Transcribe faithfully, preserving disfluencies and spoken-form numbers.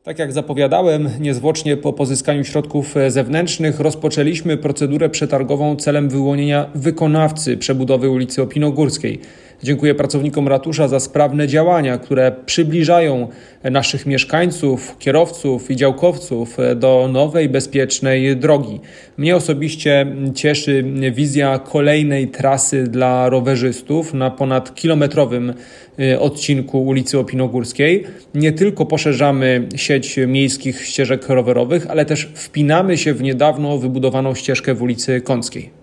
Tak jak zapowiadałem, niezwłocznie po pozyskaniu środków zewnętrznych rozpoczęliśmy procedurę przetargową celem wyłonienia wykonawcy przebudowy ulicy Opinogórskiej. Dziękuję pracownikom ratusza za sprawne działania, które przybliżają naszych mieszkańców, kierowców i działkowców do nowej, bezpiecznej drogi. Mnie osobiście cieszy wizja kolejnej trasy dla rowerzystów na ponad kilometrowym odcinku ulicy Opinogórskiej. Nie tylko poszerzamy sieć miejskich ścieżek rowerowych, ale też wpinamy się w niedawno wybudowaną ścieżkę w ulicy Kąckiej.